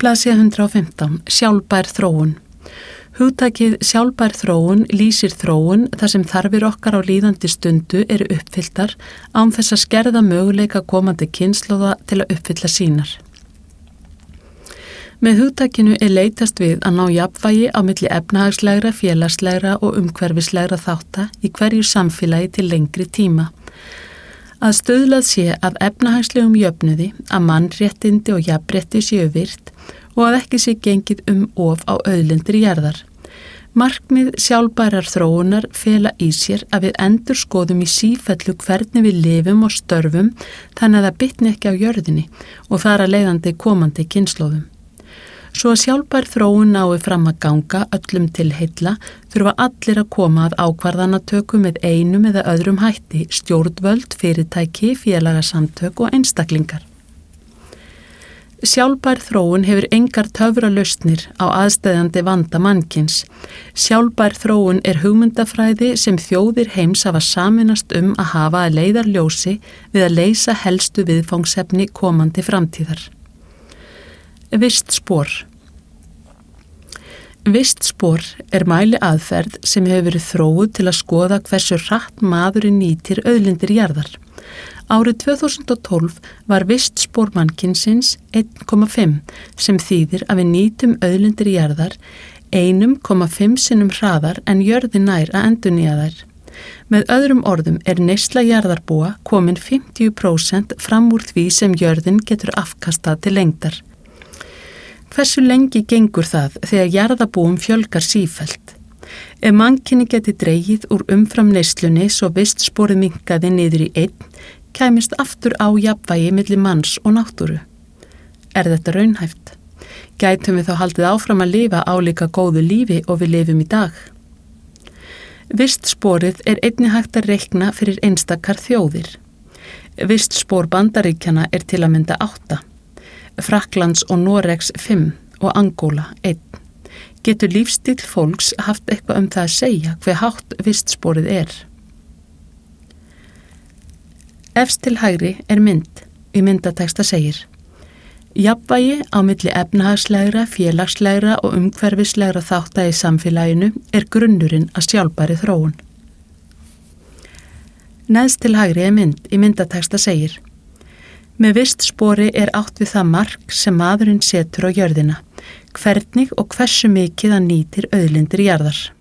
Blaðsíða 115. Sjálfbær þróun. Hugtakið sjálfbær þróun lýsir þróun þar sem þarfir okkar á líðandi stundu eru uppfylltar án þess að skerða möguleika komandi kynslóða til að uppfylla sínar. Með hugtakinu leitast við að ná jafnvægi á milli efnahagslegra, félagslegra og umhverfislegra þátta í hverju samfélagi til lengri tíma. Að stuðlað sé að efnahagslegum jöfnuði, að mannréttindi og jafnrétti séu virt og að ekki sé gengið of á auðlindir jarðar. Markmið sjálfbærar þróunar fela í sér að við endurskoðum í sífellu hvernig við lifum og störfum þannig að það bitni ekki á jörðinni og þar að leiðandi komandi kynslóðum. Svo að sjálfbær þróun nái fram að ganga öllum til heilla þurfa allir að koma að ákvarðanatöku með einum eða öðrum hætti, stjórnvöld, fyrirtæki, félagasamtök og einstaklingar. Sjálfbær þróun hefur engar töfralausnir á aðsteðjandi vanda mannkyns. Sjálfbær þróun hugmyndafræði sem þjóðir heims hafa sameinast að hafa að leiðarljósi við að leysa helstu viðfangsefni komandi framtíðar. Vistspor. Vistspor mæli aðferð sem hefur verið þróuð til að skoða hversu hratt maðurinn nýtir auðlindir jarðar. Árið 2012 var vistspor mannkynsins 1,5 sem þýðir að við nýtum auðlindir jarðar 1,5 sinnum hraðar en jörðin nær að endurnýja þær. Með öðrum orðum neysla jarðarbúa komin 50% fram úr því sem jörðin getur afkastað til lengdar. Hversu lengi gengur það þegar jarðarbúum fjölgar sífellt? Ef mannkyni geti dregið úr umfram neyslunni svo vistsporið minnkaði niður í 1, kæmist aftur á jafnvægi milli manns og náttúru. Þetta raunhæft? Gætum við þá haldið áfram að lifa álíka góðu lífi og við lifum í dag? Vistsporið einnig hægt að reikna fyrir einstakar þjóðir. Vistspor Bandaríkjanna til að mynda 8. Frakklands og Noregs 5 og Angóla 1. Getur lífstíll fólks haft eitthvað það að segja hve hátt vistsporið Efst til hægri mynd. Í myndatexta segir: Jafnvægi á milli efnahagslegra, félagslegra og umhverfislegra þátta í samfélaginu grunnurinn að sjálfbærri þróun. Neðst til hægri mynd. Í myndatexta segir: Með vistspori átt við það mark sem maðurinn setur á jörðina, hvernig og hversu mikið hann nýtir auðlindir jarðar.